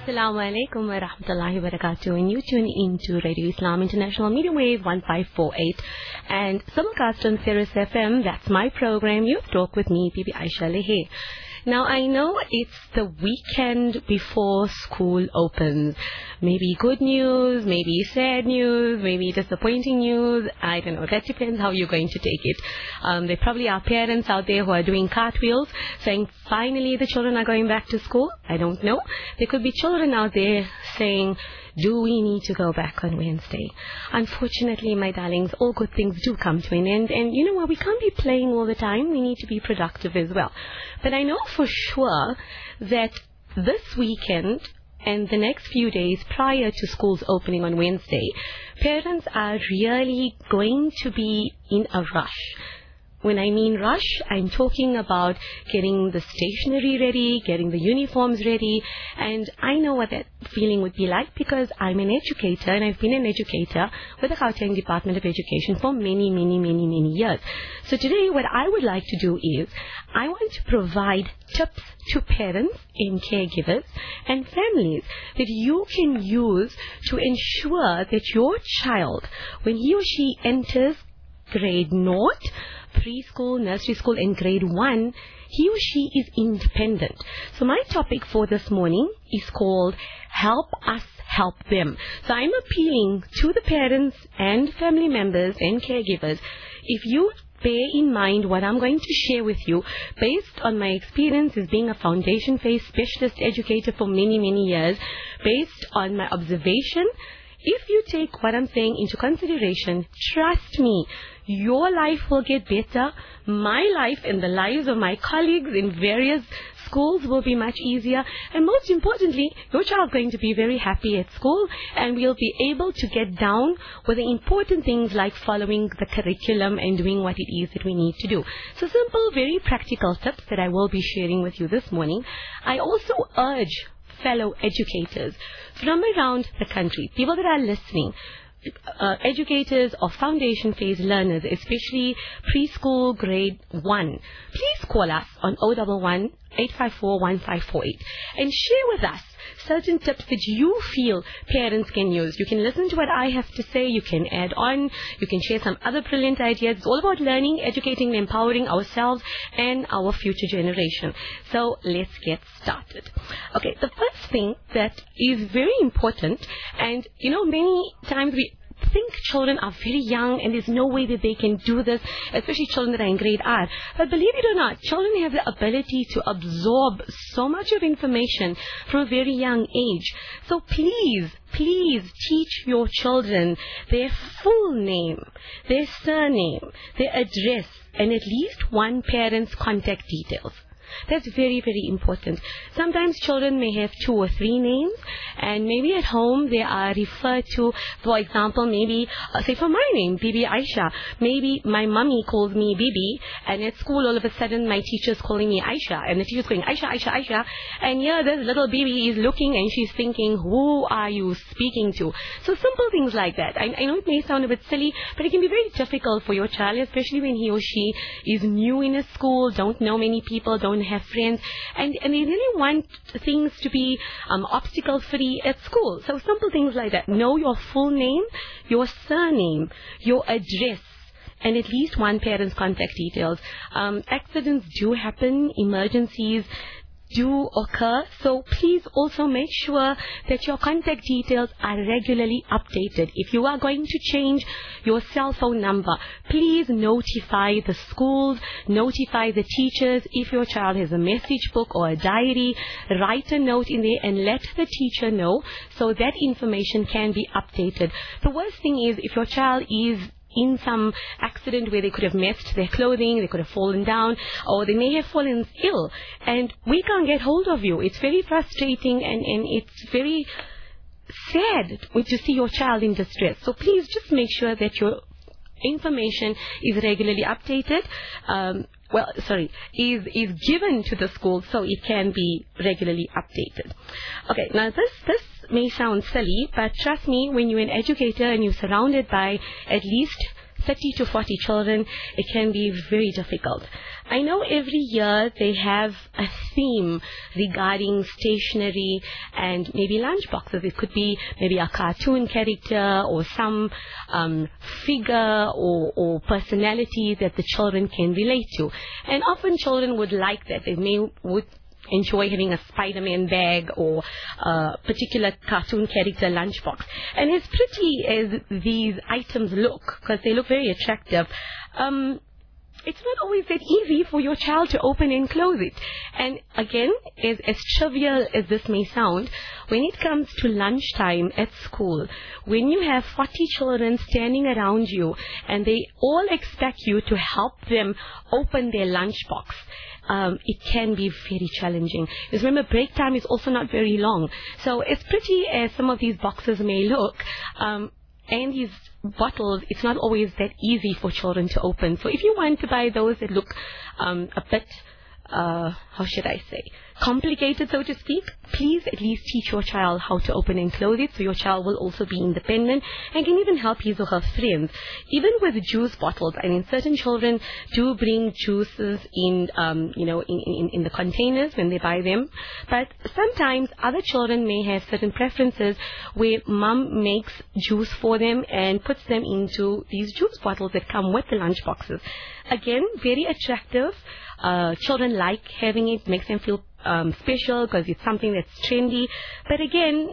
Assalamu alaikum wa rahmatullahi wa barakatuh, and you tune into Radio Islam International Medium Wave 1548 and simulcast on Sirius FM. That's my program, Youth Talk, with me, Bibi Aisha Lehe. Now, I know it's the weekend before school opens. Maybe good news, maybe sad news, maybe disappointing news. I don't know. That depends how you're going to take it. There probably are parents out there who are doing cartwheels, saying, finally, the children are going back to school. I don't know. There could be children out there saying, do we need to go back on Wednesday? Unfortunately, my darlings, all good things do come to an end. And you know what? We can't be playing all the time. We need to be productive as well. But I know for sure that this weekend and the next few days prior to schools opening on Wednesday, parents are really going to be in a rush. When I mean rush, I'm talking about getting the stationery ready, getting the uniforms ready, and I know what that feeling would be like because I'm an educator and I've been an educator with the Gauteng Department of Education for many years. So today what I would like to do is I want to provide tips to parents and caregivers and families that you can use to ensure that your child, when he or she enters grade 0, preschool, nursery school, and grade 1, he or she is independent. So my topic for this morning is called Help Us Help Them. So I'm appealing to the parents and family members and caregivers. If you bear in mind what I'm going to share with you based on my experience as being a foundation-based specialist educator for many years, based on my observation, if you take what I'm saying into consideration, trust me, your life will get better. My life and the lives of my colleagues in various schools will be much easier. And most importantly, your child's going to be very happy at school and we'll be able to get down with the important things like following the curriculum and doing what it is that we need to do. So simple, very practical tips that I will be sharing with you this morning. I also urge fellow educators from around the country, people that are listening, educators or foundation phase learners, especially preschool grade 1, please call us on 011 854 1548 and share with us certain tips that you feel parents can use. You can listen to what I have to say, you can add on, you can share some other brilliant ideas. It's all about learning, educating, and empowering ourselves and our future generation. So let's get started. Okay, the first thing that is very important, and you know, many times we think children are very young and there's no way that they can do this, especially children that are in grade R. But believe it or not, children have the ability to absorb so much of information from a very young age. So please teach your children their full name, their surname, their address, and at least one parent's contact details. That's very important. Sometimes children may have 2 or 3 names, and maybe at home they are referred to, for example, maybe, say for my name, Bibi Aisha. Maybe my mommy calls me Bibi, and at school all of a sudden my teacher's calling me Aisha, and the teacher's going, Aisha, and here this little Bibi is looking and she's thinking, who are you speaking to? So simple things like that. I know it may sound a bit silly, but it can be very difficult for your child, especially when he or she is new in a school, don't know many people, don't have friends, and they really want things to be obstacle free at school. So simple things like that. Know your full name, your surname, your address, and at least one parent's contact details. Accidents do happen, emergencies do occur, so please also make sure that your contact details are regularly updated. If you are going to change your cell phone number, please notify the schools, notify the teachers. If your child has a message book or a diary, write a note in there and let the teacher know so that information can be updated. The worst thing is if your child is in some accident where they could have messed their clothing, they could have fallen down, or they may have fallen ill, and we can't get hold of you. It's very frustrating and it's very sad to see your child in distress. So please just make sure that your information is regularly updated. Is given to the school so it can be regularly updated. Okay, now this may sound silly, but trust me, when you're an educator and you're surrounded by at least 30 to 40 children, it can be very difficult. I know every year they have a theme regarding stationery and maybe lunch boxes. It could be maybe a cartoon character or some figure or personality that the children can relate to. And often children would like that. They would enjoy having a Spider-Man bag or a particular cartoon character lunchbox. And as pretty as these items look, because they look very attractive, it's not always that easy for your child to open and close it. And again, as trivial as this may sound, when it comes to lunchtime at school, when you have 40 children standing around you and they all expect you to help them open their lunchbox, it can be very challenging. Because remember, break time is also not very long. So as pretty as some of these boxes may look, and these bottles, it's not always that easy for children to open. So if you want to buy those that look a bit, how should I say, complicated, so to speak, please at least teach your child how to open and close it, so your child will also be independent and can even help his or her friends. Even with juice bottles, I mean, certain children do bring juices in the containers when they buy them, but sometimes other children may have certain preferences where mom makes juice for them and puts them into these juice bottles that come with the lunch boxes. Again, very attractive. Children like having it, makes them feel special because it's something that's trendy. But again,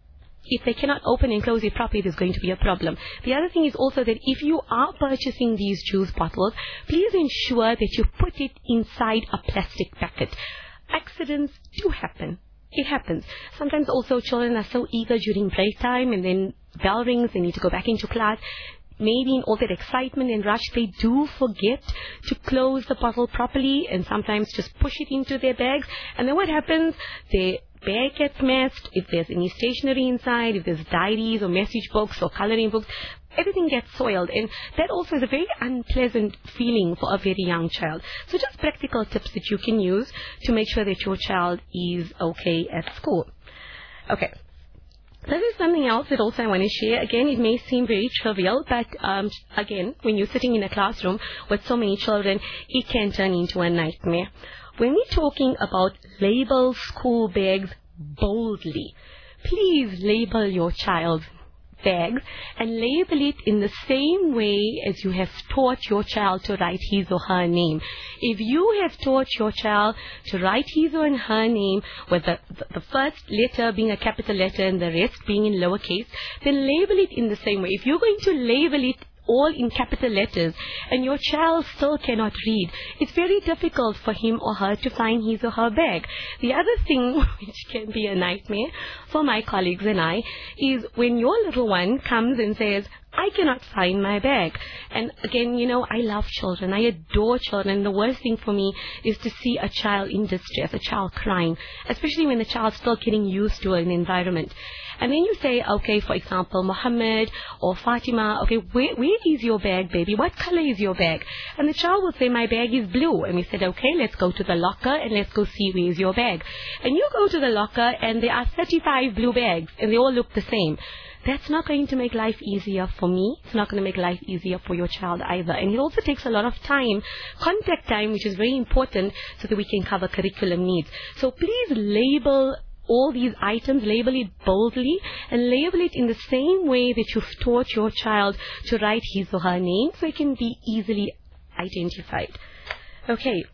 if they cannot open and close it properly, there's going to be a problem. The other thing is also that if you are purchasing these juice bottles, please ensure that you put it inside a plastic packet. Accidents do happen. It happens. Sometimes also children are so eager during break time and then bell rings, they need to go back into class. Maybe in all that excitement and rush, they do forget to close the bottle properly and sometimes just push it into their bags. And then what happens? Their bag gets messed. If there's any stationery inside, if there's diaries or message books or coloring books, everything gets soiled. And that also is a very unpleasant feeling for a very young child. So just practical tips that you can use to make sure that your child is okay at school. Okay. This is something else that also I want to share. Again, it may seem very trivial, but again, when you're sitting in a classroom with so many children, it can turn into a nightmare. When we're talking about label school bags boldly, please label your child's bags and label it in the same way as you have taught your child to write his or her name. If you have taught your child to write his or her name with the first letter being a capital letter and the rest being in lowercase, then label it in the same way. If you're going to label it all in capital letters and your child still cannot read, it's very difficult for him or her to find his or her bag. The other thing, which can be a nightmare for my colleagues and I, is when your little one comes and says, I cannot find my bag. And again, I love children. I adore children. The worst thing for me is to see a child in distress, a child crying, especially when the child's still getting used to an environment. And then you say, okay, for example, Mohammed or Fatima, okay, where is your bag, baby? What color is your bag? And the child will say, my bag is blue. And we said, okay, let's go to the locker and let's go see where is your bag. And you go to the locker and there are 35 blue bags and they all look the same. That's not going to make life easier for me. It's not going to make life easier for your child either. And it also takes a lot of time, contact time, which is very important so that we can cover curriculum needs. So please label all these items, label it boldly, and label it in the same way that you've taught your child to write his or her name so it can be easily identified. Okay.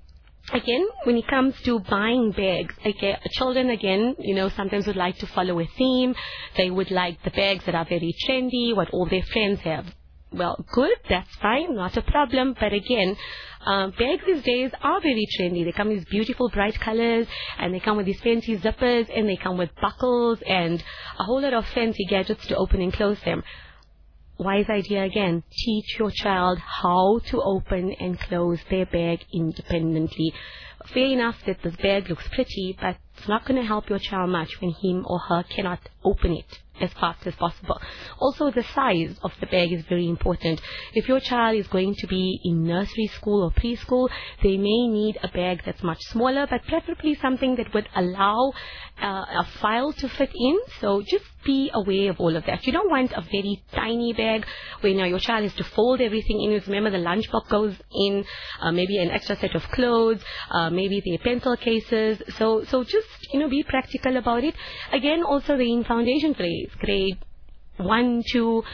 Again, when it comes to buying bags, okay, children again, sometimes would like to follow a theme. They would like the bags that are very trendy, what all their friends have. Well, good, that's fine, not a problem. But again, bags these days are very trendy. They come in these beautiful bright colors and they come with these fancy zippers and they come with buckles and a whole lot of fancy gadgets to open and close them. Wise idea again, teach your child how to open and close their bag independently. Fair enough that this bag looks pretty, but it's not going to help your child much when him or her cannot open it as fast as possible. Also, the size of the bag is very important. If your child is going to be in nursery school or preschool, they may need a bag that's much smaller, but preferably something that would allow a file to fit in. So just be aware of all of that. You don't want a very tiny bag where your child has to fold everything in. Remember, the lunchbox goes in, maybe an extra set of clothes, maybe their pencil cases. So just be practical about it. Again, also the in foundation grade 1, 2,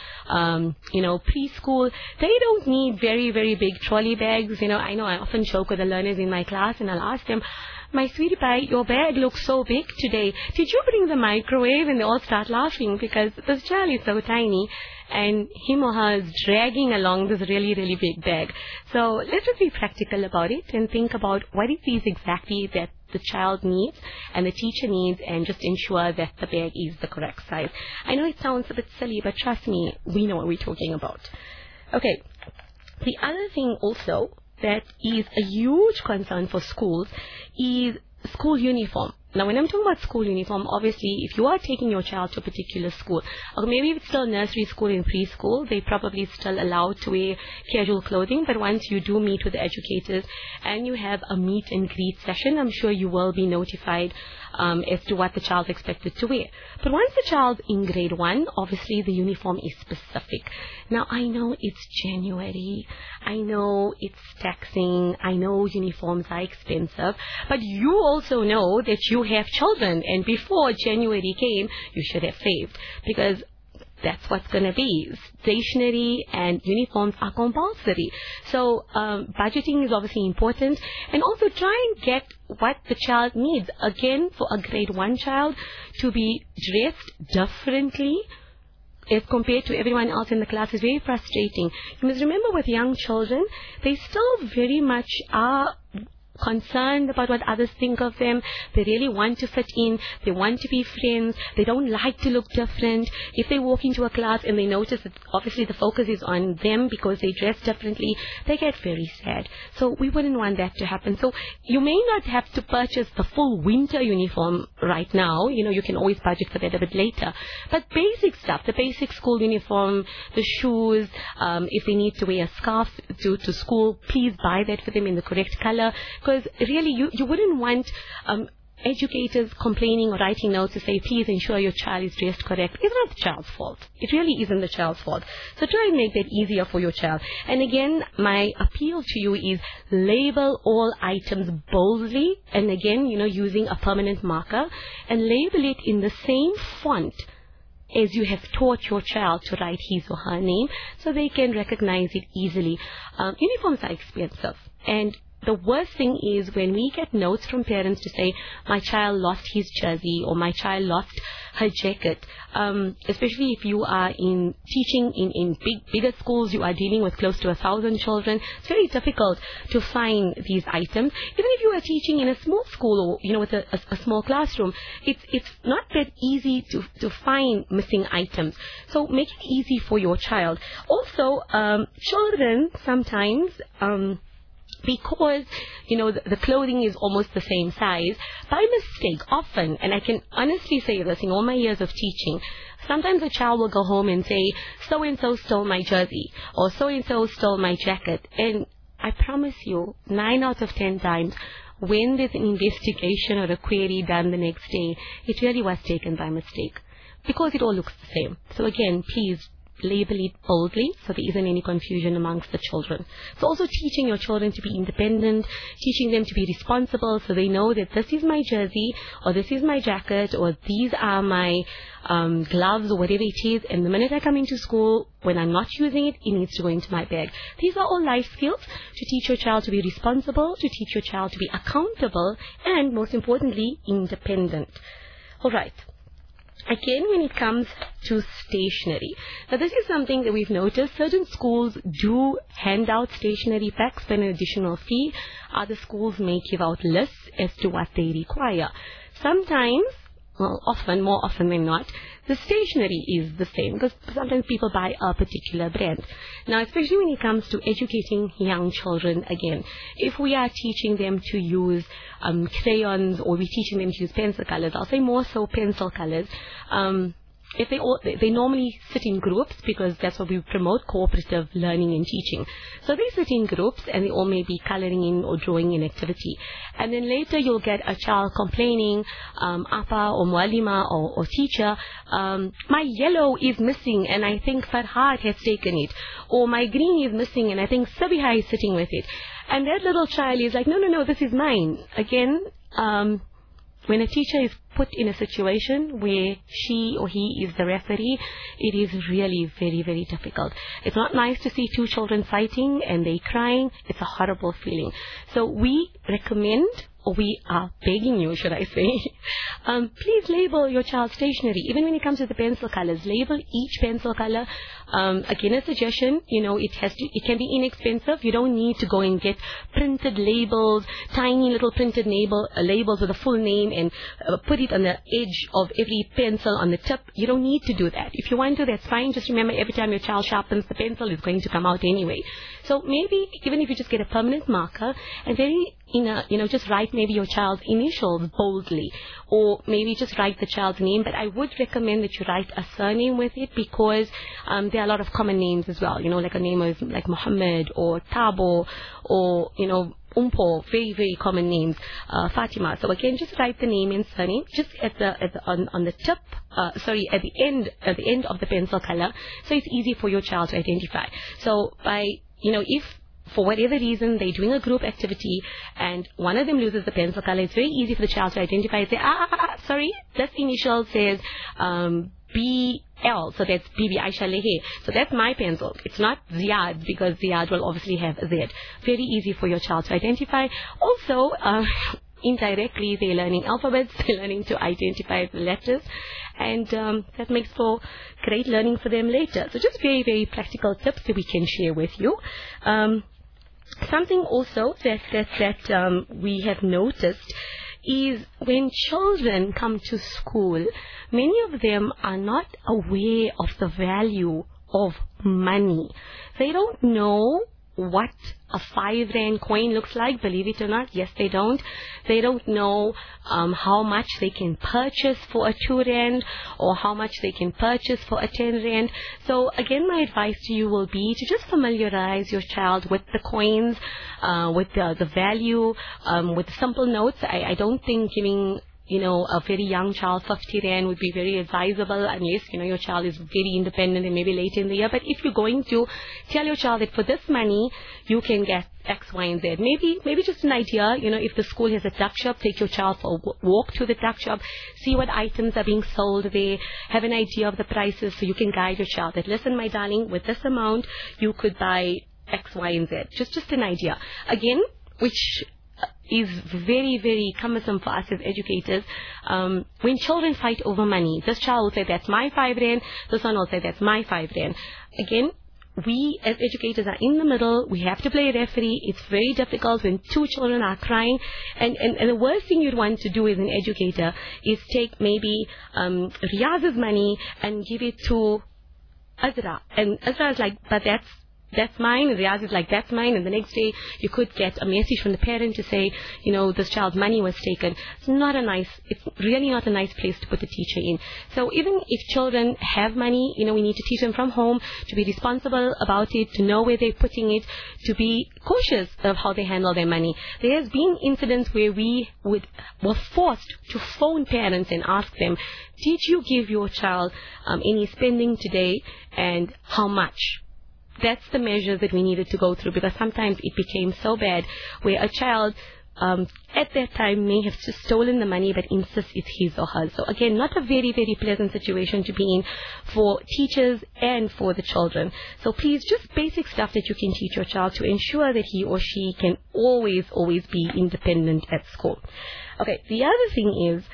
preschool, they don't need very, very big trolley bags. I know I often joke with the learners in my class and I'll ask them, my sweetie pie, your bag looks so big today. Did you bring the microwave? And they all start laughing because this child is so tiny and him or her is dragging along this really, really big bag. So let's just be practical about it and think about what it is exactly that the child needs and the teacher needs, and just ensure that the bag is the correct size. I know it sounds a bit silly, but trust me, we know what we're talking about. Okay, the other thing also that is a huge concern for schools is school uniform. Now, when I'm talking about school uniform, obviously, if you are taking your child to a particular school, or maybe it's still nursery school and preschool, they probably still allowed to wear casual clothing. But once you do meet with the educators and you have a meet and greet session, I'm sure you will be notified as to what the child's expected to wear. But once the child's in grade 1, obviously the uniform is specific. Now, I know it's January. I know it's taxing. I know uniforms are expensive. But you also know that you have children, and before January came, you should have saved, because that's what's going to be. Stationery and uniforms are compulsory. So budgeting is obviously important, and also try and get what the child needs. Again, for a grade 1 child to be dressed differently as compared to everyone else in the class is very frustrating. You must remember, with young children, they still very much are concerned about what others think of them. They really want to fit in. They want to be friends. They don't like to look different. If they walk into a class and they notice that obviously the focus is on them because they dress differently, they get very sad. So we wouldn't want that to happen. So you may not have to purchase the full winter uniform right now. You can always budget for that a bit later. But basic stuff, the basic school uniform, the shoes, if they need to wear a scarf to school, please buy that for them in the correct color. Because really, you wouldn't want educators complaining or writing notes to say, please ensure your child is dressed correct. It's not the child's fault. It really isn't the child's fault. So try and make that easier for your child. And again, my appeal to you is label all items boldly, and again, using a permanent marker, and label it in the same font as you have taught your child to write his or her name, so they can recognize it easily. Uniforms are expensive, and the worst thing is when we get notes from parents to say, my child lost his jersey or my child lost her jacket. Especially if you are teaching in bigger schools, you are dealing with close to 1,000 children. It's very difficult to find these items. Even if you are teaching in a small school or with a small classroom, it's not that easy to find missing items. So make it easy for your child. Also, children sometimes because the clothing is almost the same size, by mistake often, and I can honestly say this in all my years of teaching, sometimes a child will go home and say, so and so stole my jersey, or so and so stole my jacket, and I promise you 9 out of 10 times when there's an investigation or a query done the next day, it really was taken by mistake, because it all looks the same. So again, please label it boldly so there isn't any confusion amongst the children. So also teaching your children to be independent, teaching them to be responsible so they know that this is my jersey or this is my jacket or these are my gloves or whatever it is, and the minute I come into school, when I'm not using it, it needs to go into my bag. These are all life skills to teach your child to be responsible, to teach your child to be accountable, and most importantly, independent. All right. Again, when it comes to stationery, now this is something that we've noticed. Certain schools do hand out stationery packs for an additional fee. Other schools may give out lists as to what they require. Sometimes, more often than not, the stationery is the same because sometimes people buy a particular brand. Now, especially when it comes to educating young children, again, if we are teaching them to use crayons or we're teaching them to use pencil colors, I'll say more so pencil colors, if they normally sit in groups, because that's what we promote, cooperative learning and teaching. So they sit in groups and they all may be coloring in or drawing in activity. And then later you'll get a child complaining, Apa or Mualima or teacher, my yellow is missing and I think Farhad has taken it. Or my green is missing and I think Sabiha is sitting with it. And that little child is like, no, this is mine. Again, when a teacher is put in a situation where she or he is the referee, it is really very, very difficult. It's not nice to see two children fighting and they crying. It's a horrible feeling. So we recommend, or we are begging you, should I say, please label your child's stationery. Even when it comes to the pencil colors, label each pencil color. Again, a suggestion, it can be inexpensive. You don't need to go and get printed labels, tiny little printed labels with a full name and put it on the edge of every pencil on the tip. You don't need to do that. If you want to, that's fine. Just remember, every time your child sharpens the pencil, it's going to come out anyway. So maybe even if you just get a permanent marker and just write maybe your child's initials boldly, or maybe just write the child's name. But I would recommend that you write a surname with it, because there are a lot of common names as well. Like a name is like Muhammad or Tabo or Umpo, very, very common names, Fatima. So again, just write the name and surname just on the tip, at the end of the pencil color, so it's easy for your child to identify. So if for whatever reason they're doing a group activity and one of them loses the pencil color, it's very easy for the child to identify and say, sorry, this initial says BL, so that's Bibi Aisha Lehe. So that's my pencil. It's not Ziad, because Ziad will obviously have a Z. Very easy for your child to identify. Also, indirectly, they're learning alphabets, they're learning to identify the letters, and that makes for great learning for them later. So just very, very practical tips that we can share with you. Something also that we have noticed is when children come to school, many of them are not aware of the value of money. They don't know what a 5 Rand coin looks like, believe it or not. Yes, they don't. They don't know how much they can purchase for a 2 Rand or how much they can purchase for a 10 Rand. So again, my advice to you will be to just familiarize your child with the coins, with the value, with simple notes. I don't think giving a very young child 50 Rand would be very advisable unless, your child is very independent and maybe later in the year. But if you're going to tell your child that for this money, you can get X, Y, and Z. Maybe just an idea, if the school has a tuck shop, take your child for a walk to the tuck shop, see what items are being sold there, have an idea of the prices so you can guide your child that, listen, my darling, with this amount, you could buy X, Y, and Z. Just an idea. Again, which is very, very cumbersome for us as educators. When children fight over money, this child will say, that's my 5 Rand, this one will say, that's my 5 Rand. Again, we as educators are in the middle. We have to play referee. It's very difficult when two children are crying. And the worst thing you'd want to do as an educator is take maybe Riyaz's money and give it to Azra. And Azra is like, but that's mine. And Riyaz is like, that's mine. And the next day you could get a message from the parent to say, this child's money was taken. It's really not a nice place to put a teacher in. So even if children have money, we need to teach them from home to be responsible about it, to know where they're putting it, to be cautious of how they handle their money. There has been incidents where we were forced to phone parents and ask them, did you give your child any spending today and how much? That's the measure that we needed to go through, because sometimes it became so bad where a child at that time may have just stolen the money but insists it's his or hers. So again, not a very, very pleasant situation to be in for teachers and for the children. So please, just basic stuff that you can teach your child to ensure that he or she can always be independent at school. Okay, the other thing is,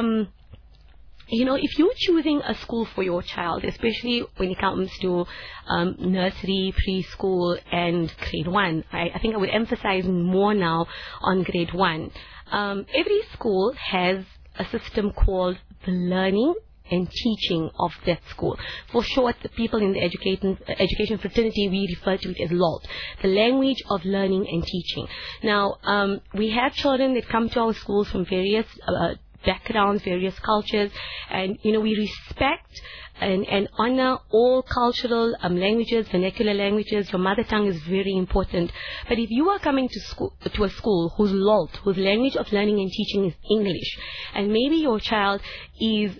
if you're choosing a school for your child, especially when it comes to nursery, preschool, and grade 1, I think I would emphasize more now on grade 1. Every school has a system called the learning and teaching of that school. For short, the people in the education fraternity, we refer to it as LOLT, the language of learning and teaching. Now, we have children that come to our schools from various backgrounds, various cultures, and, we respect and honor all cultural languages, vernacular languages. Your mother tongue is very important. But if you are coming to a school whose language of learning and teaching is English, and maybe your child is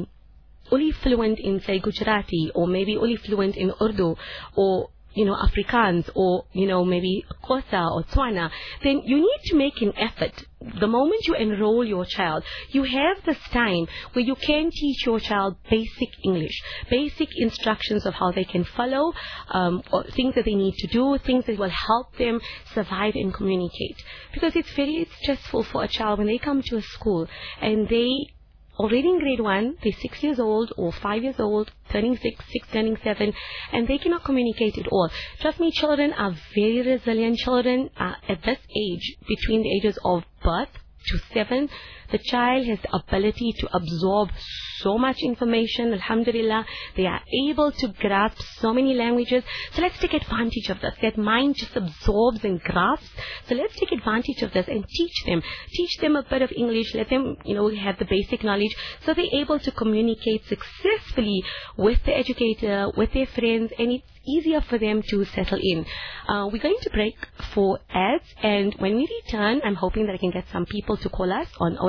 only fluent in, say, Gujarati, or maybe only fluent in Urdu, or Afrikaans, or, maybe Xhosa or Tswana, then you need to make an effort. The moment you enroll your child, you have this time where you can teach your child basic English, basic instructions of how they can follow, or things that they need to do, things that will help them survive and communicate. Because it's very stressful for a child when they come to a school and they already in grade 1, they're 6 years old or 5 years old, turning 6 turning 7, and they cannot communicate at all. Trust me, children are very resilient. Children are at this age, between the ages of birth to 7, the child has the ability to absorb so much information. Alhamdulillah, they are able to grasp so many languages. So let's take advantage of this. That mind just absorbs and grasps. So let's take advantage of this and teach them. Teach them a bit of English. Let them, have the basic knowledge so they're able to communicate successfully with the educator, with their friends, and it's easier for them to settle in. We're going to break for ads, and when we return, I'm hoping that I can get some people to call us on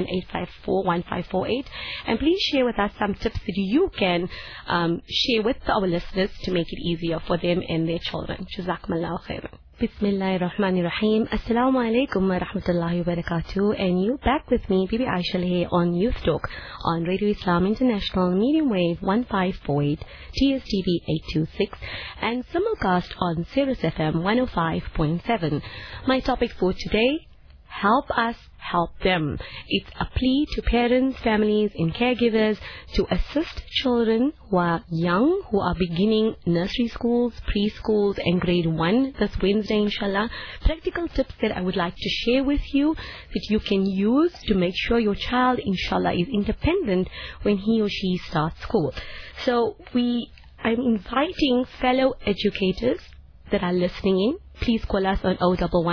011-854-1548, and please share with us some tips that you can share with our listeners to make it easier for them and their children. Jazakumullahu khairan. Bismillahir Rahmanir Rahim. Assalamu alaikum wa rahmatullahi wa barakatuh. And you back with me, Bibi Aisha Lehe, on Youth Talk on Radio Islam International, medium wave 1548, TSTV 826, and simulcast on Sirius FM 105.7. My topic for today: help us, help them. It's a plea to parents, families, and caregivers to assist children who are young, who are beginning nursery schools, preschools, and grade 1 this Wednesday, inshallah. Practical tips that I would like to share with you that you can use to make sure your child, inshallah, is independent when he or she starts school. So I'm inviting fellow educators that are listening in. Please call us on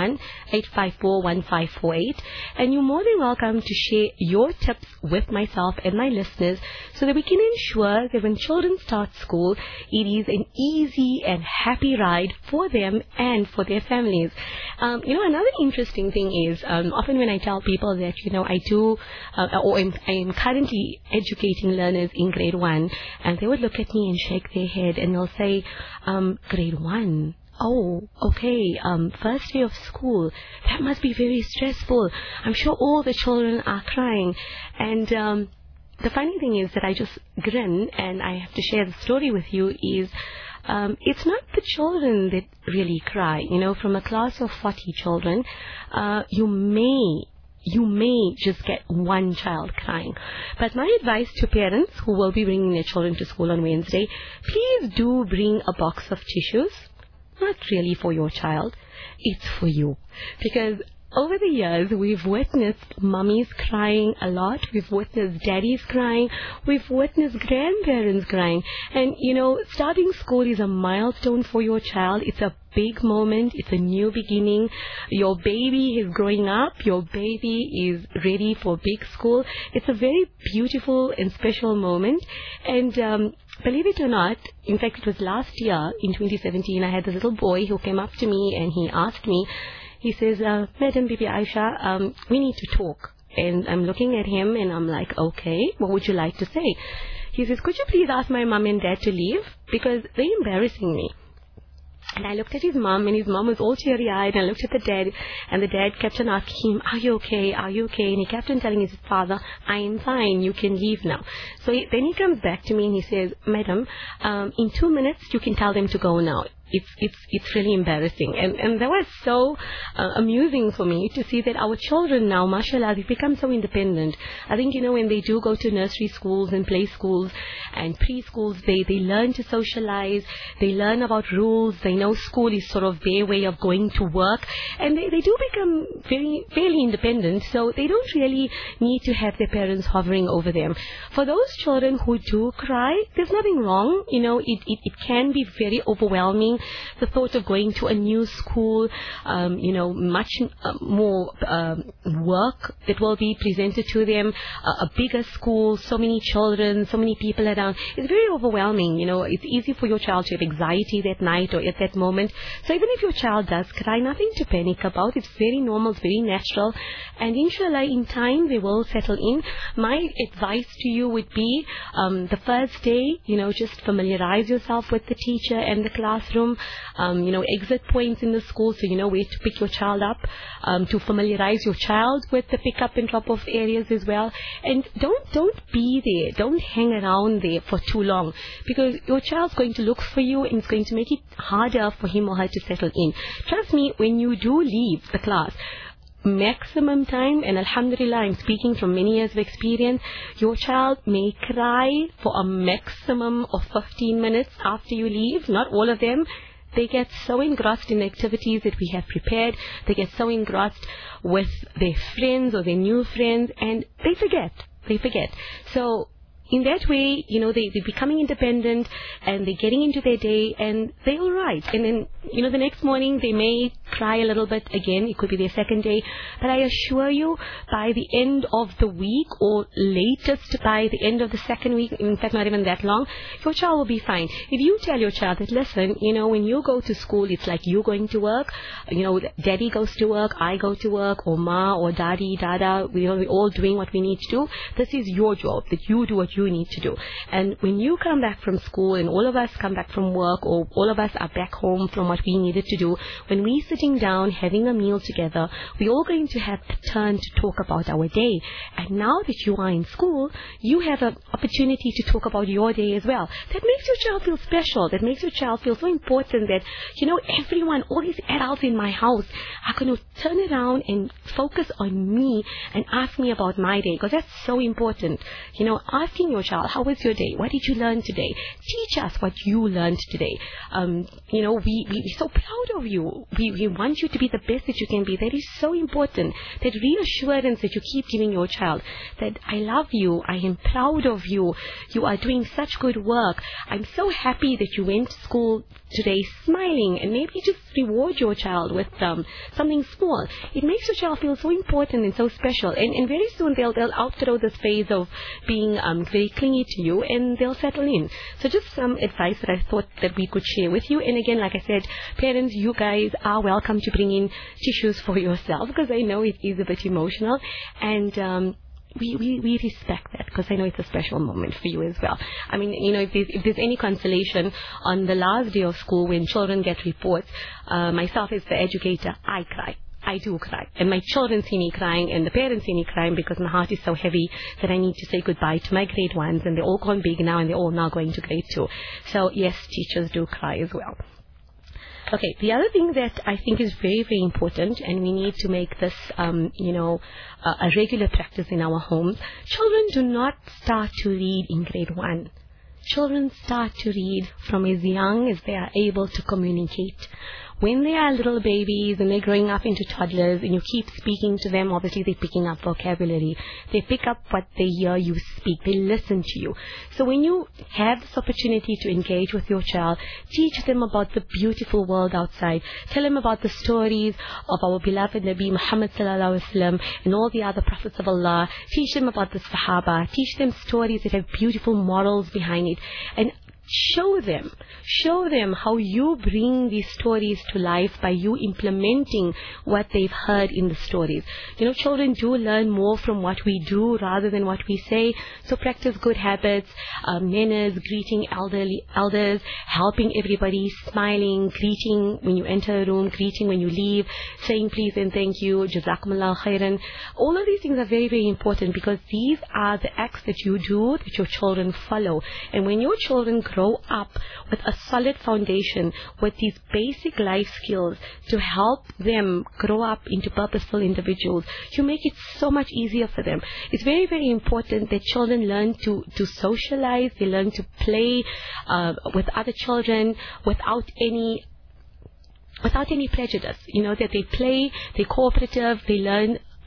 011-854-1548, and you're more than welcome to share your tips with myself and my listeners so that we can ensure that when children start school, it is an easy and happy ride for them and for their families. Another interesting thing is, often when I tell people that, I do, or I'm currently educating learners in grade 1, and they would look at me and shake their head and they'll say, grade 1? Oh, okay, first day of school. That must be very stressful. I'm sure all the children are crying. And the funny thing is that I just grin, and I have to share the story with you, is it's not the children that really cry. From a class of 40 children, you may just get one child crying. But my advice to parents who will be bringing their children to school on Wednesday, please do bring a box of tissues. Not really for your child, it's for you. Because over the years, we've witnessed mummies crying a lot. We've witnessed daddies crying. We've witnessed grandparents crying. And, starting school is a milestone for your child. It's a big moment. It's a new beginning. Your baby is growing up. Your baby is ready for big school. It's a very beautiful and special moment. And believe it or not, in fact, it was last year, in 2017, I had this little boy who came up to me and he asked me, he says, Madam Bibi Aisha, we need to talk. And I'm looking at him and I'm like, okay, what would you like to say? He says, could you please ask my mom and dad to leave? Because they're embarrassing me. And I looked at his mom, and his mom was all teary-eyed, and I looked at the dad, and the dad kept on asking him, are you okay? Are you okay? And he kept on telling his father, I am fine, you can leave now. So then he comes back to me and he says, Madam, in 2 minutes you can tell them to go now. It's really embarrassing. And that was so amusing for me to see that our children now, mashallah, they've become so independent. I think, when they do go to nursery schools and play schools and preschools, they learn to socialize, they learn about rules, they know school is sort of their way of going to work, and they do become fairly independent, so they don't really need to have their parents hovering over them. For those children who do cry, there's nothing wrong. It can be very overwhelming The thought of going to a new school, much more work that will be presented to them, a bigger school, so many children, so many people around. It's very overwhelming. It's easy for your child to have anxiety that night or at that moment. So even if your child does cry, nothing to panic about. It's very normal, it's very natural. And inshallah, in time, they will settle in. My advice to you would be, the first day, just familiarize yourself with the teacher and the classroom, exit points in the school, so you know where to pick your child up, to familiarize your child with the pick up and drop off areas as well. And don't be there, don't hang around there for too long, because your child's going to look for you and it's going to make it harder for him or her to settle in. Trust me, when you do leave the class, maximum time, and alhamdulillah, I'm speaking from many years of experience, your child may cry for a maximum of 15 minutes after you leave. Not all of them. They get so engrossed in the activities that we have prepared. They get so engrossed with their friends or their new friends, and they forget. So in that way, they're becoming independent and they're getting into their day and they're all right. And then, the next morning they may cry a little bit again. It could be their second day. But I assure you, by the end of the week or latest by the end of the second week, in fact, not even that long, your child will be fine. If you tell your child that, listen, when you go to school, it's like you going to work. Daddy goes to work, I go to work, or ma or daddy, dada, we're all doing what we need to do. This is your job, that you do what you need to do. And when you come back from school and all of us come back from work, or all of us are back home from what we needed to do, when we're sitting down having a meal together, we're all going to have a turn to talk about our day. And now that you are in school, you have an opportunity to talk about your day as well. That makes your child feel special. That makes your child feel so important that, everyone, all these adults in my house are going to turn around and focus on me and ask me about my day, because that's so important. Asking your child, how was your day? What did you learn today? Teach us what you learned today. We're so proud of you. We want you to be the best that you can be. That is so important. That reassurance that you keep giving your child, that I love you, I am proud of you, you are doing such good work. I'm so happy that you went to school today smiling, and maybe just reward your child with something small. It makes your child feel so important and so special. And very soon they'll outgrow this phase of being very clingy to you, and they'll settle in. So just some advice that I thought that we could share with you. And again, like I said, parents, you guys are welcome to bring in tissues for yourself, because I know it is a bit emotional, and we respect that, because I know it's a special moment for you as well. I mean, if there's any consolation, on the last day of school when children get reports, myself as the educator, I cry. I do cry. And my children see me crying, and the parents see me crying, because my heart is so heavy that I need to say goodbye to my grade ones, and they're all gone big now, and they're all now going to grade 2. So yes, teachers do cry as well. Okay, the other thing that I think is very, very important, and we need to make this, a regular practice in our homes. Children do not start to read in grade 1. Children start to read from as young as they are able to communicate. When they are little babies and they're growing up into toddlers and you keep speaking to them, obviously they're picking up vocabulary. They pick up what they hear you speak. They listen to you. So when you have this opportunity to engage with your child, teach them about the beautiful world outside. Tell them about the stories of our beloved Nabi Muhammad sallallahu alaihi wasallam and all the other prophets of Allah. Teach them about the Sahaba. Teach them stories that have beautiful morals behind it. And show them how you bring these stories to life by you implementing what they've heard in the stories. Children do learn more from what we do rather than what we say. So practice good habits, manners, greeting elders, helping everybody, smiling, greeting when you enter a room, greeting when you leave, saying please and thank you, jazakumullah khairan. All of these things are very, very important, because these are the acts that you do that your children follow. And when your children grow up with a solid foundation, with these basic life skills to help them grow up into purposeful individuals, you make it so much easier for them. It's very, very important that children learn to socialize, they learn to play with other children without any prejudice. That they play, they're cooperative, they learn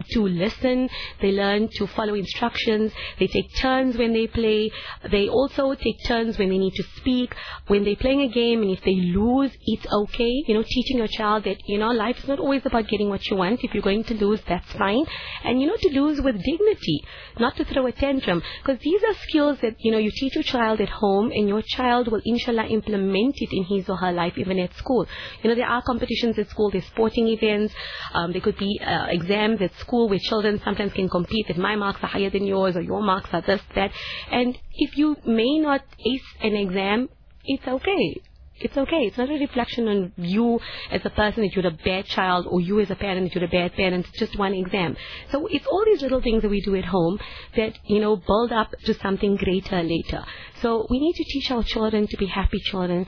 to listen. They learn to follow instructions. They take turns when they play. They also take turns when they need to speak. When they're playing a game and if they lose, it's okay. Teaching your child that, life is not always about getting what you want. If you're going to lose, that's fine. And, to lose with dignity, not to throw a tantrum. Because these are skills that, you teach your child at home, and your child will, inshallah, implement it in his or her life, even at school. There are competitions at school. There's sporting events. There could be exams at school where children sometimes can compete that my marks are higher than yours or your marks are this, that. And if you may not ace an exam, it's okay. It's okay. It's not a reflection on you as a person that you're a bad child, or you as a parent that you're a bad parent. It's just one exam. So it's all these little things that we do at home that, build up to something greater later. So we need to teach our children to be happy children,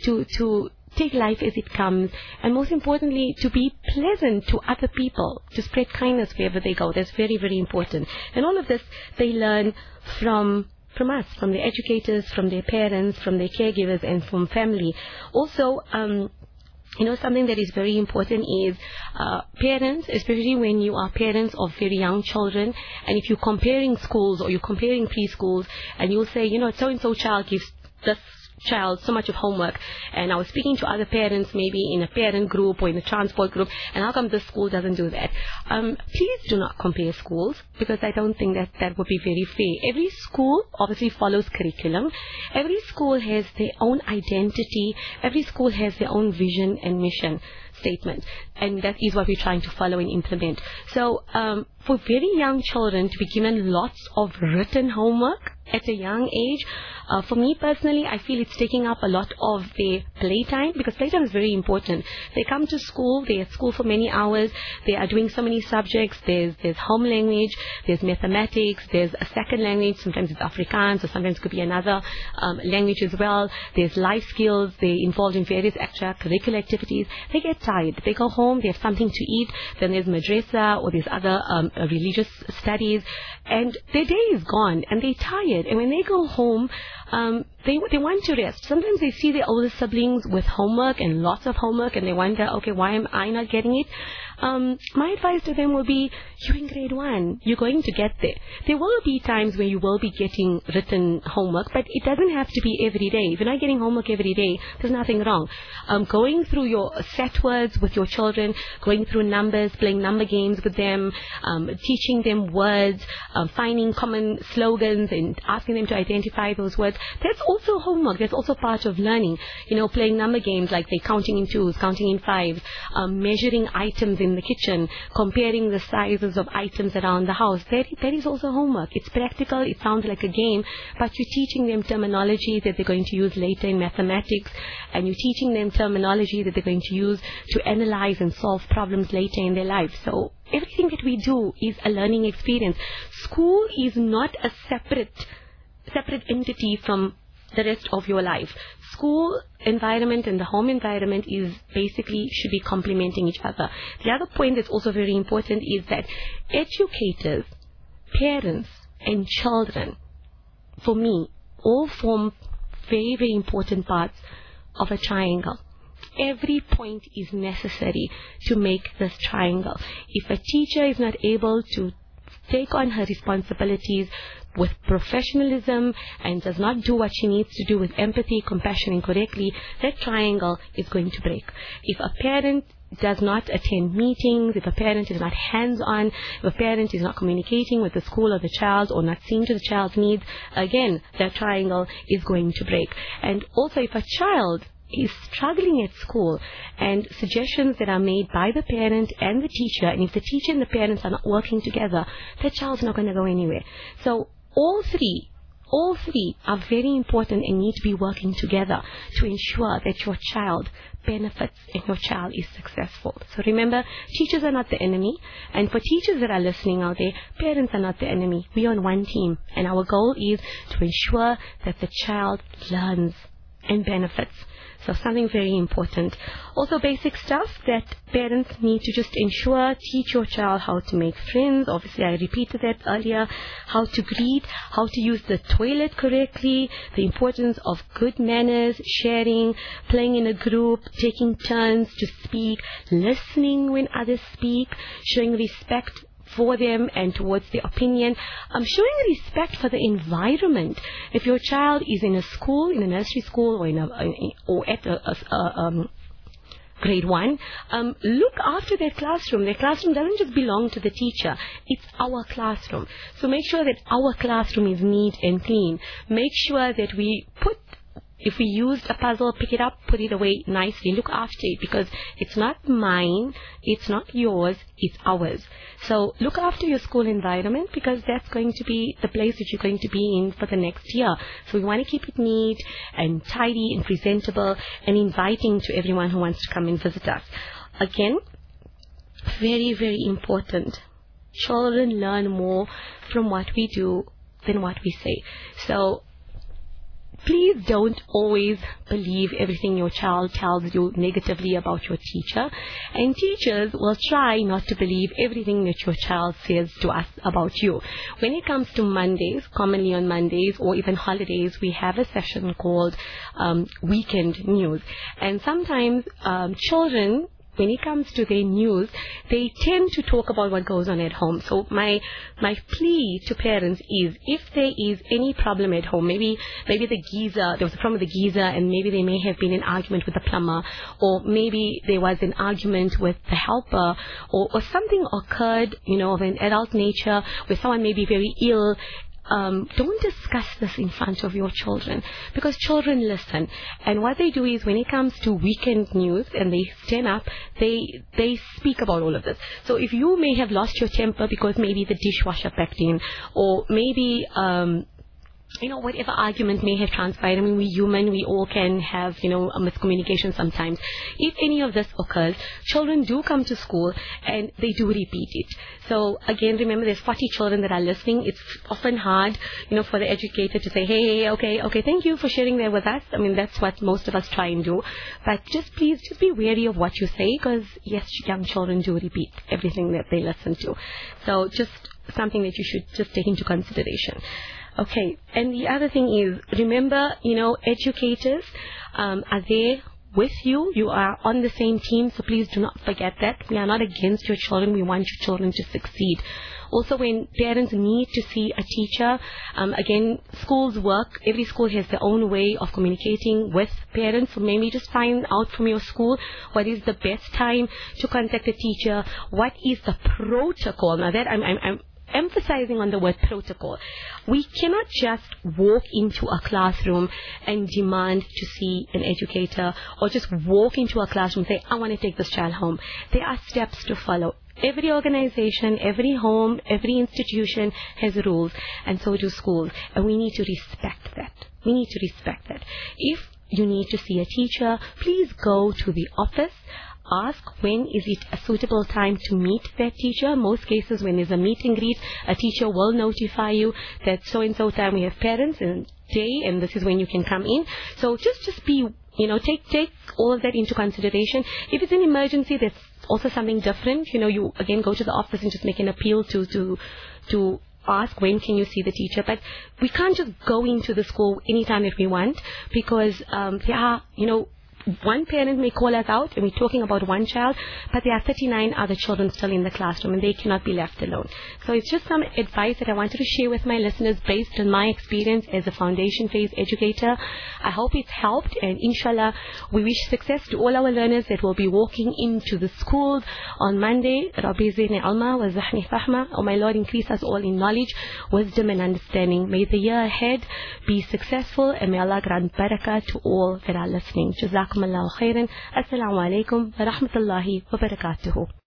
to take life as it comes, and most importantly, to be pleasant to other people, to spread kindness wherever they go. That's very, very important. And all of this they learn from us, from the educators, from their parents, from their caregivers, and from family. Also, something that is very important is parents, especially when you are parents of very young children, and if you're comparing schools or you're comparing preschools, and you'll say, so-and-so child gives this child so much of homework, and I was speaking to other parents maybe in a parent group or in a transport group, and how come this school doesn't do that? Please do not compare schools, because I don't think that would be very fair. Every school obviously follows curriculum. Every school has their own identity. Every school has their own vision and mission statement, and that is what we're trying to follow and implement. So for very young children to be given lots of written homework at a young age, for me personally, I feel it's taking up a lot of their playtime, because playtime is very important. They come to school, they're at school for many hours, they are doing so many subjects. There's home language, there's mathematics, there's a second language, sometimes it's Afrikaans, or sometimes it could be another language as well. There's life skills, they're involved in various extracurricular activities. They get tired. They go home, they have something to eat, then there's madrasa, or there's other religious studies, and their day is gone, and they're tired. And when they go home, they want to rest. Sometimes they see their older siblings with homework and lots of homework, and they wonder, okay, why am I not getting it? My advice to them will be, you're in grade 1. You're going to get there. There will be times when you will be getting written homework, but it doesn't have to be every day. If you're not getting homework every day, there's nothing wrong. Going through your set words with your children, going through numbers, playing number games with them, teaching them words, finding common slogans and asking them to identify those words, that's also homework. That's also part of learning. Playing number games like they're counting in 2s, counting in 5s, measuring items in the kitchen, comparing the sizes of items around the house. That is also homework. It's practical. It sounds like a game, but you're teaching them terminology that they're going to use later in mathematics, and you're teaching them terminology that they're going to use to analyze and solve problems later in their life. So everything that we do is a learning experience. School is not a separate entity from the rest of your life. School environment and the home environment is basically should be complementing each other. The other point that's also very important is that educators, parents, and children, for me, all form very, very important parts of a triangle. Every point is necessary to make this triangle. If a teacher is not able to take on her responsibilities with professionalism and does not do what she needs to do with empathy, compassion, and correctly, that triangle is going to break. If a parent does not attend meetings, if a parent is not hands-on, if a parent is not communicating with the school or the child, or not seeing to the child's needs, again, that triangle is going to break. And also, if a child is struggling at school and suggestions that are made by the parent and the teacher, and if the teacher and the parents are not working together, that child's not going to go anywhere. So all three are very important and need to be working together to ensure that your child benefits and your child is successful. So remember, teachers are not the enemy, and for teachers that are listening out there, parents are not the enemy. We are on one team, and our goal is to ensure that the child learns and benefits. So something very important. Also basic stuff that parents need to just ensure, teach your child how to make friends. Obviously, I repeated that earlier. How to greet, how to use the toilet correctly, the importance of good manners, sharing, playing in a group, taking turns to speak, listening when others speak, showing respect for them and towards their opinion. Showing respect for the environment. If your child is in a school, in a nursery school, or at a grade 1, look after their classroom. Their classroom doesn't just belong to the teacher. It's our classroom. So make sure that our classroom is neat and clean. Make sure that if we used a puzzle, pick it up, put it away nicely, look after it, because it's not mine, it's not yours, it's ours. So look after your school environment, because that's going to be the place that you're going to be in for the next year. So we want to keep it neat and tidy and presentable and inviting to everyone who wants to come and visit us. Again, very, very important. Children learn more from what we do than what we say. So please don't always believe everything your child tells you negatively about your teacher. And teachers will try not to believe everything that your child says to us about you. When it comes to Mondays, commonly on Mondays or even holidays, we have a session called Weekend News. And sometimes children, when it comes to their news, they tend to talk about what goes on at home. So my plea to parents is, if there is any problem at home, maybe the geyser, there was a problem with the geyser, and maybe there may have been an argument with the plumber, or maybe there was an argument with the helper, or something occurred, of an adult nature where someone may be very ill. Don't discuss this in front of your children, because children listen. And what they do is, when it comes to weekend news and they stand up, they speak about all of this. So if you may have lost your temper because maybe the dishwasher packed in, or maybe whatever argument may have transpired. I mean, we're human. We all can have, a miscommunication sometimes. If any of this occurs, children do come to school and they do repeat it. So again, remember, there's 40 children that are listening. It's often hard, for the educator to say, hey, okay, thank you for sharing that with us. I mean, that's what most of us try and do. But please be wary of what you say, because yes, young children do repeat everything that they listen to. So just something that you should just take into consideration. Okay, and the other thing is, remember, educators are there with you. You are on the same team, so please do not forget that. We are not against your children. We want your children to succeed. Also, when parents need to see a teacher, again, schools work. Every school has their own way of communicating with parents. So maybe just find out from your school what is the best time to contact a teacher. What is the protocol? Now that I'm emphasizing on the word protocol. We cannot just walk into a classroom and demand to see an educator, or just walk into a classroom and say, I want to take this child home. There are steps to follow. Every organization, every home, every institution has rules, and so do schools. And we need to respect that. If you need to see a teacher, please go to the office. Ask when is it a suitable time to meet that teacher. Most cases, when there's a meet and greet, a teacher will notify you that so-and-so time we have parents and day, and this is when you can come in. So just be, take all of that into consideration. If it's an emergency, that's also something different. You again go to the office and just make an appeal to ask when can you see the teacher. But we can't just go into the school anytime that we want, because there are, one parent may call us out and we're talking about one child, but there are 39 other children still in the classroom and they cannot be left alone. So it's just some advice that I wanted to share with my listeners based on my experience as a foundation phase educator. I hope it's helped, and inshallah we wish success to all our learners that will be walking into the schools on Monday. Rabbi zidni ilma wa zidni fahma. Oh my Lord, increase us all in knowledge, wisdom and understanding. May the year ahead be successful, and may Allah grant barakah to all that are listening. Jazakum Allahu khairan. Assalamu alaikum wa rahmatullahi wa barakatuhu.